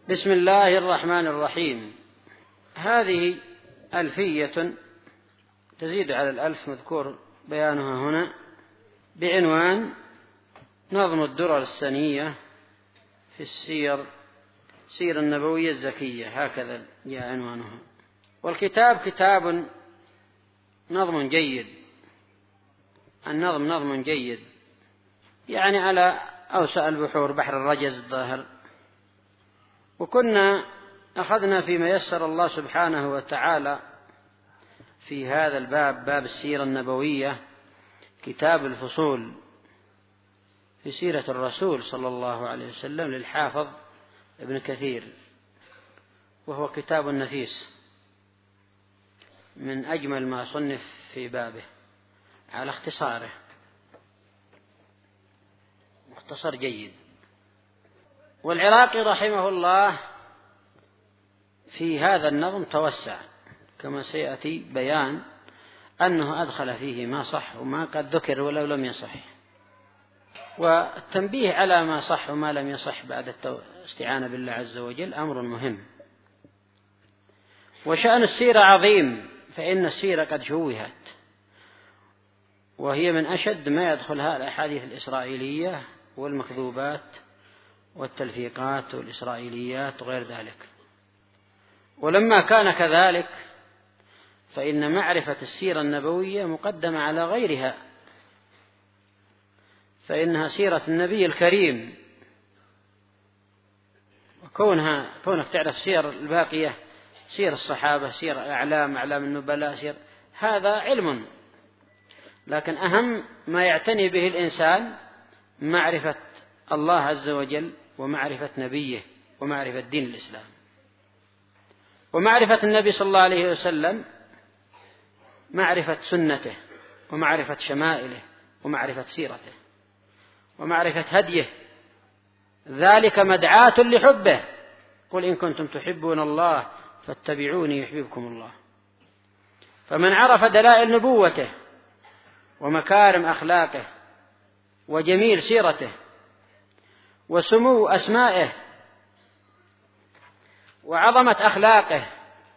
بسم الله الرحمن الرحيم. هذه ألفية تزيد على الألف مذكور بيانها هنا بعنوان نظم الدرر السنية في سير النبوية الزكية، هكذا جاء عنوانها. والكتاب كتاب نظم جيد، النظم نظم جيد، يعني على أوسع البحور، بحر الرجز الظاهر. وكنا أخذنا فيما يسر الله سبحانه وتعالى في هذا الباب، باب السيرة النبوية، كتاب الفصول في سيرة الرسول صلى الله عليه وسلم للحافظ ابن كثير، وهو كتاب نفيس من أجمل ما صنف في بابه على اختصاره، مختصر جيد. والعراقي رحمه الله في هذا النظم توسع، كما سيأتي بيان أنه أدخل فيه ما صح وما قد ذكر ولو لم يصح، والتنبيه على ما صح وما لم يصح بعد الاستعانة بالله عز وجل أمر مهم. وشأن السيرة عظيم، فإن السيرة قد شوهت، وهي من أشد ما يدخلها الأحاديث الإسرائيلية والمكذوبات والتلفيقات والإسرائيليات وغير ذلك. ولما كان كذلك فإن معرفة السيرة النبوية مقدمة على غيرها، فإنها سيرة النبي الكريم، وكونك تعرف سير الباقية، سير الصحابة، سير أعلام النبلاء، سير هذا علم، لكن أهم ما يعتني به الإنسان معرفة الله عز وجل ومعرفة نبيه ومعرفة دين الإسلام، ومعرفة النبي صلى الله عليه وسلم، معرفة سنته ومعرفة شمائله ومعرفة سيرته ومعرفة هديه، ذلك مدعاة لحبه، قل إن كنتم تحبون الله فاتبعوني يحببكم الله. فمن عرف دلائل نبوته ومكارم أخلاقه وجميل سيرته وسمو أسمائه وعظمة أخلاقه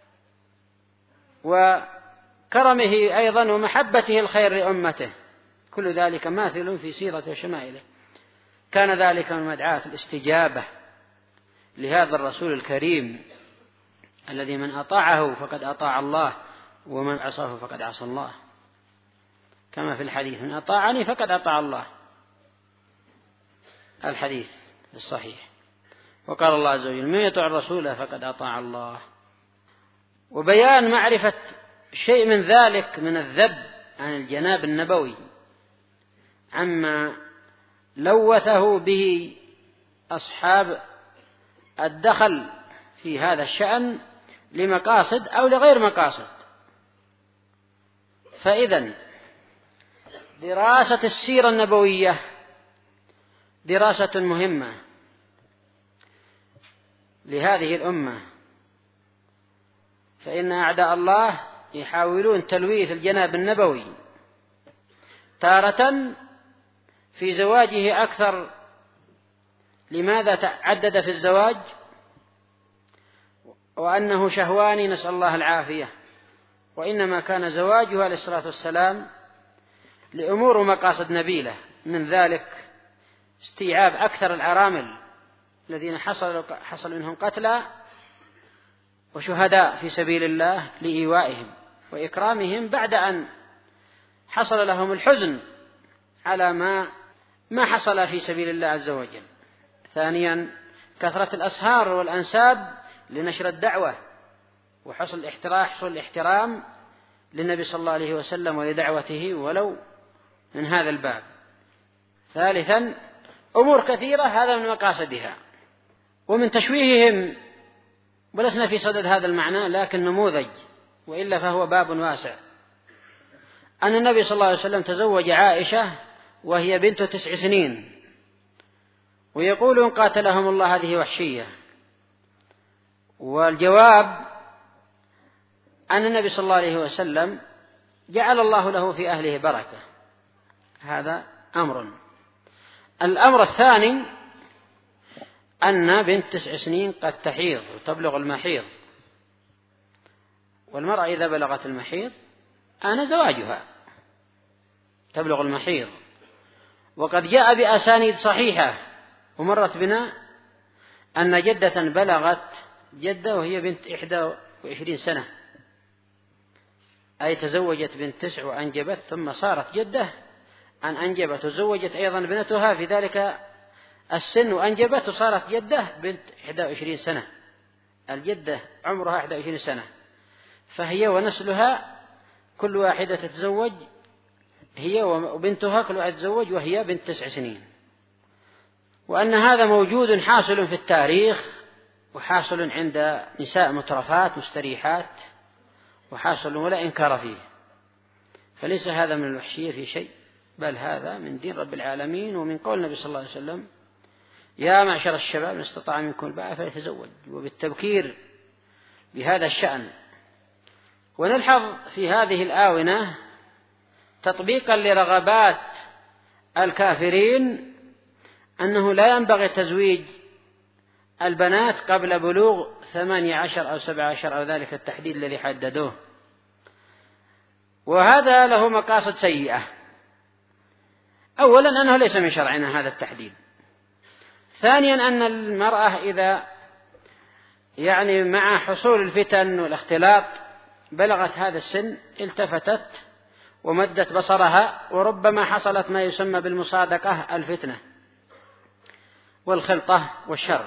وكرمه أيضا ومحبته الخير لأمته، كل ذلك ماثل في سيرته وشمائله، كان ذلك من مدعاة الاستجابة لهذا الرسول الكريم الذي من أطاعه فقد أطاع الله ومن عصاه فقد عصى الله، كما في الحديث: من أطاعني فقد أطاع الله، الحديث الصحيح. وقال الله عز وجل: من يطع الرسول فقد أطاع الله. وبيان معرفة شيء من ذلك من الذب عن الجناب النبوي عما لوثه به أصحاب الدخل في هذا الشأن لمقاصد أو لغير مقاصد. فإذن دراسة السيرة النبوية دراسة مهمة لهذه الأمة، فإن أعداء الله يحاولون تلويث الجناب النبوي، تارة في زواجه أكثر. لماذا تعدد في الزواج؟ وأنه شهواني، نسأل الله العافية. وإنما كان زواجها عليه الصلاة والسلام لأمور ومقاصد نبيلة، من ذلك استيعاب أكثر العرامل الذين حصل منهم قتلى وشهداء في سبيل الله لإيوائهم وإكرامهم بعد أن حصل لهم الحزن على ما حصل في سبيل الله عز وجل. ثانيا كثرة الأسهار والأنساب لنشر الدعوة وحصل الاحترام للنبي صلى الله عليه وسلم ولدعوته ولو من هذا الباب. ثالثا أمور كثيرة هذا من مقاصدها. ومن تشويههم، ولسنا في صدد هذا المعنى لكن نموذج، وإلا فهو باب واسع، أن النبي صلى الله عليه وسلم تزوج عائشة وهي بنت 9 سنين، ويقولون قاتلهم الله هذه وحشية. والجواب أن النبي صلى الله عليه وسلم جعل الله له في أهله بركة، هذا أمر. الأمر الثاني أن بنت 9 سنين قد تحيض وتبلغ المحيض، والمرأة إذا بلغت المحيض آن زواجها، تبلغ المحيض. وقد جاء بأسانيد صحيحة ومرت بنا أن جدة بلغت جدة وهي بنت 21 سنة، أي تزوجت بنت 9 وأنجبت، ثم صارت جدة أن أنجبت وزوجت أيضا بنتها في ذلك السن وأنجبت وصارت جدة بنت 21 سنة. الجدة عمرها 21 سنة، فهي ونسلها كل واحدة تتزوج، هي وبنتها كل واحدة تتزوج وهي بنت 9 سنين. وأن هذا موجود حاصل في التاريخ، وحاصل عند نساء مترفات مستريحات، وحاصل ولا إنكار فيه. فليس هذا من الوحشية في شيء، بل هذا من دين رب العالمين، ومن قول النبي صلى الله عليه وسلم: يا معشر الشباب من استطاع منكم الباءة فليتزوج، وبالتبكير بهذا الشأن. ونلحظ في هذه الآونة تطبيقا لرغبات الكافرين أنه لا ينبغي تزويج البنات قبل بلوغ 18 أو 17 أو ذلك التحديد الذي حددوه، وهذا له مقاصد سيئة. أولا أنه ليس من شرعنا هذا التحديد. ثانيا أن المرأة إذا مع حصول الفتن والاختلاط بلغت هذا السن التفتت ومدت بصرها، وربما حصلت ما يسمى بالمصادقة، الفتنة والخلطة والشر.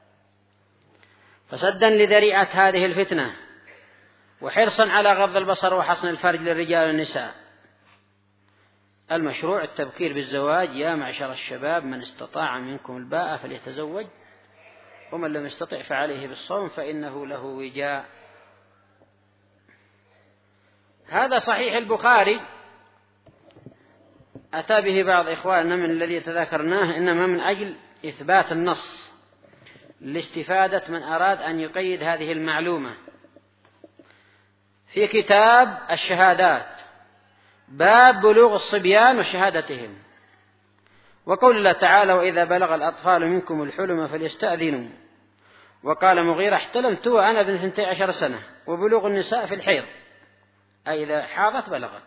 فسدا لذريعة هذه الفتنة وحرصا على غض البصر وحصن الفرج للرجال والنساء، المشروع التبكير بالزواج. يا معشر الشباب من استطاع منكم الباءة فليتزوج، ومن لم يستطع فعليه بالصوم فإنه له وجاء. هذا صحيح البخاري أتى به بعض إخواننا من الذي تذكرناه، إنما من أجل إثبات النص لاستفادة من أراد أن يقيد هذه المعلومة. في كتاب الشهادات باب بلوغ الصبيان وشهادتهم، وقول الله تعالى: وإذا بلغ الأطفال منكم الحلم فليستأذنوا. وقال مغيرة: احتلمت وأنا ابن 12 سنة. وبلوغ النساء في الحيض، أي إذا حاضت بلغت،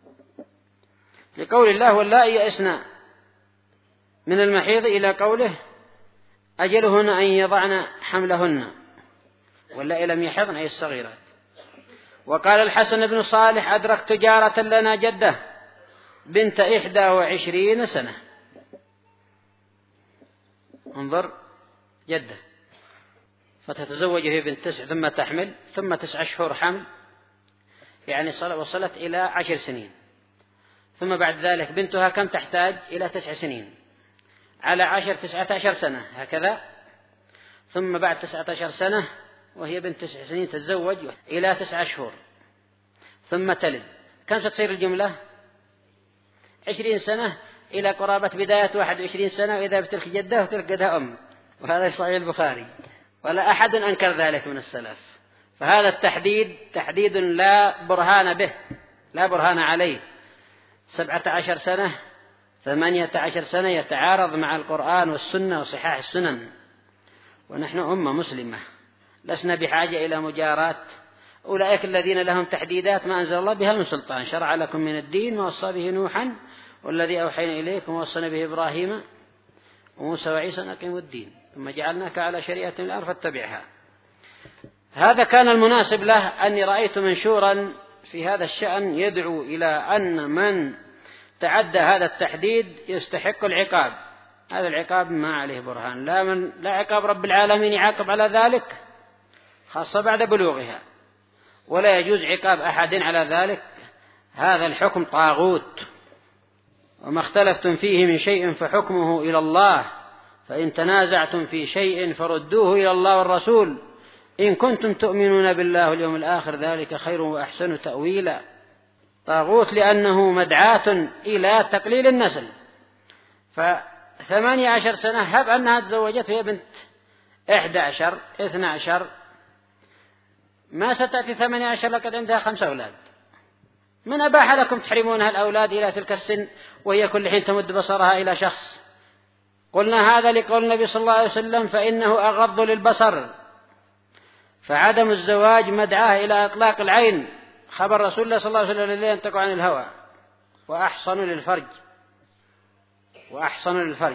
لقول الله: واللائي يئسن من المحيض إلى قوله: أجلهن أن يضعن حملهن، واللائي لم يحضن أي الصغيرات. وقال الحسن بن صالح: أدركت جارة لنا جدة بنت 21 سنة. انظر، جدة فتتزوج في بنت 9 ثم تحمل ثم 9 أشهر حمل، وصلت إلى 10 سنين، ثم بعد ذلك بنتها كم تحتاج؟ إلى 9 سنين، على 10 19 سنة هكذا، ثم بعد 19 سنة وهي بنت 9 سنين تتزوج إلى 9 أشهر، ثم تلد. كم ستصير الجملة؟ 20 سنة إلى قرابة بداية 21 سنة، وإذا بتلك جدة وتلك جدها أم. وهذا صحيح البخاري، ولا أحد أنكر ذلك من السلف. فهذا التحديد تحديد لا برهان به، لا برهان عليه. 17 سنة 18 سنة يتعارض مع القرآن والسنة وصحاح السنن، ونحن أمة مسلمة لسنا بحاجة إلى مجاراة أولئك الذين لهم تحديدات ما أنزل الله بها من سلطان. شرع لكم من الدين ما وصى به نوحا والذي أوحينا إليكم ووصينا به إبراهيم وموسى وعيسى أن أقيموا الدين ثم جعلناك على شريعة من الأرض فاتبعها. هذا كان المناسب له أني رأيت منشورا في هذا الشأن يدعو إلى أن من تعدى هذا التحديد يستحق العقاب. هذا العقاب ما عليه برهان، لا عقاب رب العالمين يعاقب على ذلك خاصة بعد بلوغها، ولا يجوز عقاب أحد على ذلك. هذا الحكم طاغوت، وما اختلفتم فيه من شيء فحكمه إلى الله، فإن تنازعتم في شيء فردوه إلى الله والرسول إن كنتم تؤمنون بالله واليوم الآخر ذلك خير وأحسن تأويلا. طاغوت لأنه مدعاة إلى تقليل النسل. 18 سنة هب أنها تزوجت وهي بنت 11 12، ما ستأتي 18 لقد عندها 5 أولاد. من أباح لكم تحرمونها الأولاد إلى تلك السن وهي كل حين تمد بصرها إلى شخص قلنا هذا لقول النبي صلى الله عليه وسلم فإنه أغض للبصر، فعدم الزواج مدعاه إلى إطلاق العين، خبر رسول الله صلى الله عليه وسلم الذي ينطق عن الهوى، وأحصن للفرج.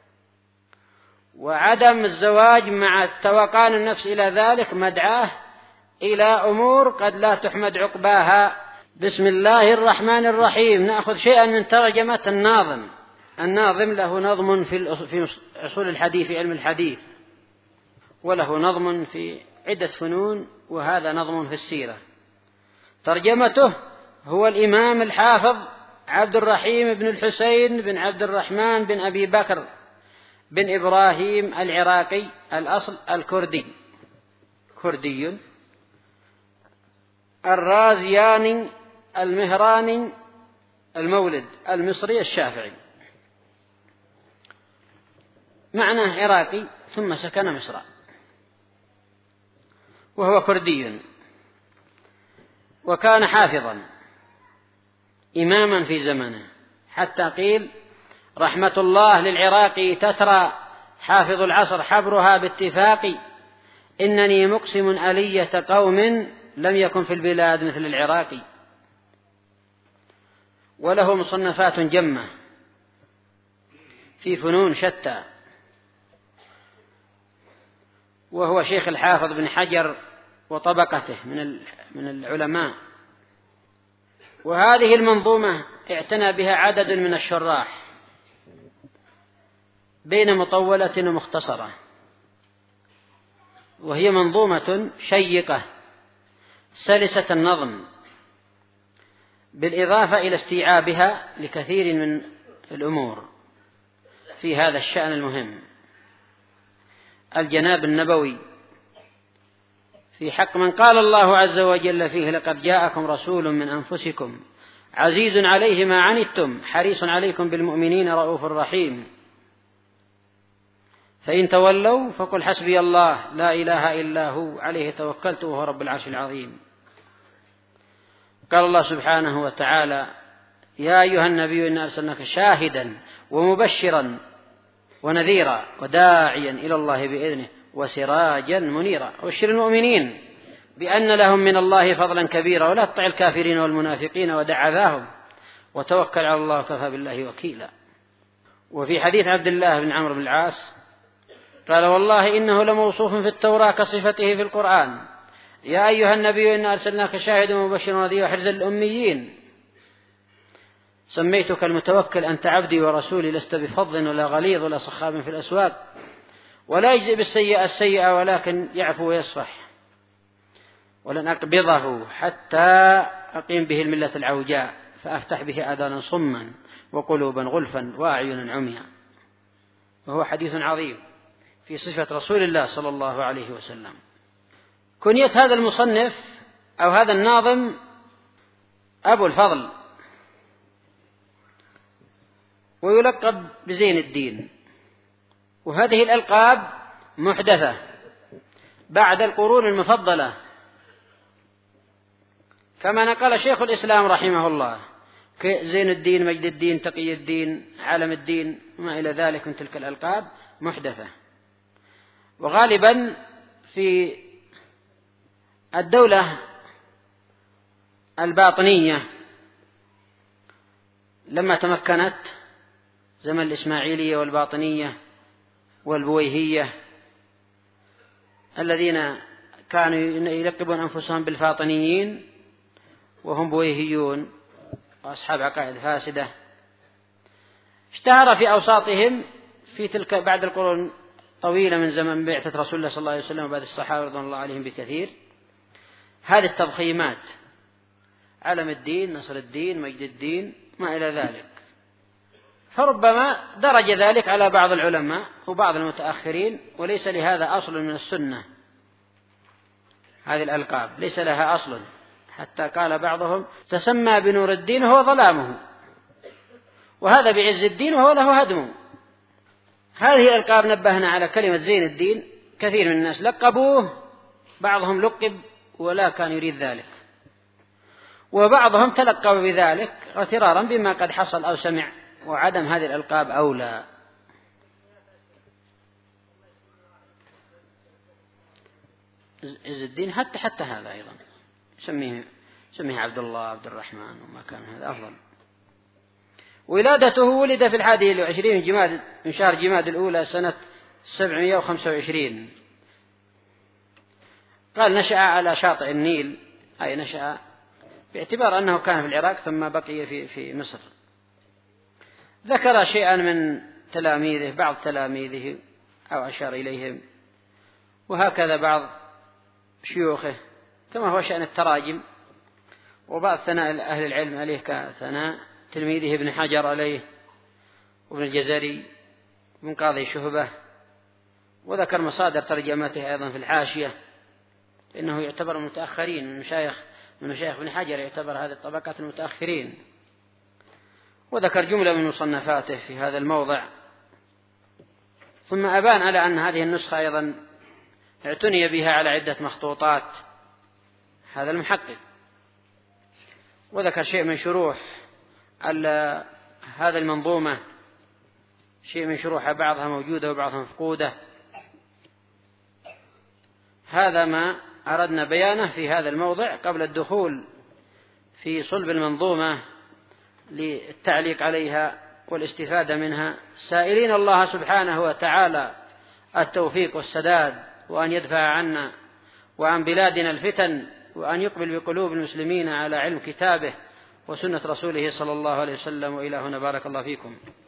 وعدم الزواج مع توقان النفس إلى ذلك مدعاه إلى أمور قد لا تحمد عقباها. بسم الله الرحمن الرحيم. نأخذ شيئا من ترجمة الناظم. الناظم له نظم في أصول الحديث، في علم الحديث، وله نظم في عدة فنون، وهذا نظم في السيرة. ترجمته: هو الإمام الحافظ عبد الرحيم بن الحسين بن عبد الرحمن بن أبي بكر بن إبراهيم العراقي، الأصل كردي، الرازياني المهراني المولد، المصري الشافعي، معناه عراقي ثم سكن مصر، وهو كردي، وكان حافظا إماما في زمنه، حتى قيل: رحمة الله للعراق تترى، حافظ العصر حبرها باتفاق، إنني مقسم ألية قوم لم يكن في البلاد مثل العراق. وله مصنفات جمة في فنون شتى، وهو شيخ الحافظ بن حجر وطبقته من العلماء. وهذه المنظومة اعتنى بها عدد من الشراح بين مطولة ومختصرة، وهي منظومة شيقة سلسة النظم، بالإضافة إلى استيعابها لكثير من الأمور في هذا الشأن المهم. الجناب النبوي في حق من قال الله عز وجل فيه: لقد جاءكم رسول من أنفسكم عزيز عليه ما عنتم حريص عليكم بالمؤمنين رؤوف رحيم، فإن تولوا فقل حسبي الله لا إله إلا هو عليه توكلت وهو رب العرش العظيم. قال الله سبحانه وتعالى: يا أيها النبي إنا أرسلناك شاهدا ومبشرا ونذيرا وداعيا إلى الله بإذنه وسراجا منيرا. وبشر المؤمنين بأن لهم من الله فضلا كبيرا ولا تطع الكافرين والمنافقين ودع عذاهم وتوكل على الله وكفى بالله وكيلا. وفي حديث عبد الله بن عمرو بن العاص قال: والله إنه لموصوف في التوراة كصفته في القرآن: يا أيها النبي إنا أرسلناك شاهدا ومبشرا ونذيرا وحرزا للأميين، سميتك المتوكل أنت عبدي ورسولي، لست بفظ ولا غليظ ولا صخاب في الأسواق، ولا يجزئ بالسيئة السيئة ولكن يعفو ويصفح، ولن أقبضه حتى أقيم به الملة العوجاء فأفتح به آذانا صما وقلوبا غلفا وأعينا عميا. وهو حديث عظيم في صفة رسول الله صلى الله عليه وسلم. كنية هذا المصنف أو هذا الناظم أبو الفضل، ويلقب بزين الدين. وهذه الألقاب محدثة بعد القرون المفضلة، كما نقل شيخ الإسلام رحمه الله: زين الدين، مجد الدين، تقي الدين، عالم الدين، وما إلى ذلك من تلك الألقاب محدثة. وغالبا في الدولة الباطنية لما تمكنت، زمن الإسماعيلية والباطنية والبويهية، الذين كانوا يلقبون أنفسهم بالفاطنيين وهم بويهيون وأصحاب عقائد فاسدة، اشتهر في أوساطهم في تلك بعد القرون طويلة من زمن بعثة رسول الله صلى الله عليه وسلم وبعد الصحابة رضوان الله عليهم بكثير هذه التضخيمات: علم الدين، نصر الدين، مجد الدين، ما إلى ذلك. فربما درج ذلك على بعض العلماء وبعض المتأخرين، وليس لهذا أصل من السنة. هذه الألقاب ليس لها أصل، حتى قال بعضهم: تسمى بنور الدين وهو ظلامه، وهذا بعز الدين وهو له هدمه. هذه الألقاب نبهنا على كلمة زين الدين، كثير من الناس لقبوه، بعضهم لقب ولا كان يريد ذلك، وبعضهم تلقب بذلك اغترارا بما قد حصل أو سمع، وعدم هذه الألقاب أولى. عز الدين حتى هذا أيضا سميه عبد الله عبد الرحمن وما كان هذا أفضل. ولادته ولد في 21 من شهر جماد الأولى سنة 725. قال نشأ على شاطئ النيل، أي نشأ باعتبار أنه كان في العراق ثم بقي في مصر. ذكر شيئا من تلاميذه، بعض تلاميذه أو أشار إليهم، وهكذا بعض شيوخه، كما هو شأن التراجم. وبعض ثناء أهل العلم عليه كثناء تلميذه ابن حجر عليه، وابن الجزري، وابن قاضي شهبة. وذكر مصادر ترجمته أيضا في الحاشية، إنه يعتبر متأخرين من مشايخ ابن حجر، يعتبر هذه الطبقات المتأخرين. وذكر جملة من مصنفاته في هذا الموضع. ثم أبان على أن هذه النسخة أيضا اعتني بها على عدة مخطوطات هذا المحقق. وذكر شيء من شروح هذا المنظومة، شيء من شروحها بعضها موجودة وبعضها مفقودة. هذا ما أردنا بيانه في هذا الموضع قبل الدخول في صلب المنظومة للتعليق عليها والاستفادة منها، سائلين الله سبحانه وتعالى التوفيق والسداد، وأن يدفع عنا وعن بلادنا الفتن، وأن يقبل بقلوب المسلمين على علم كتابه وسنة رسوله صلى الله عليه وسلم. وإلى هنا بارك الله فيكم.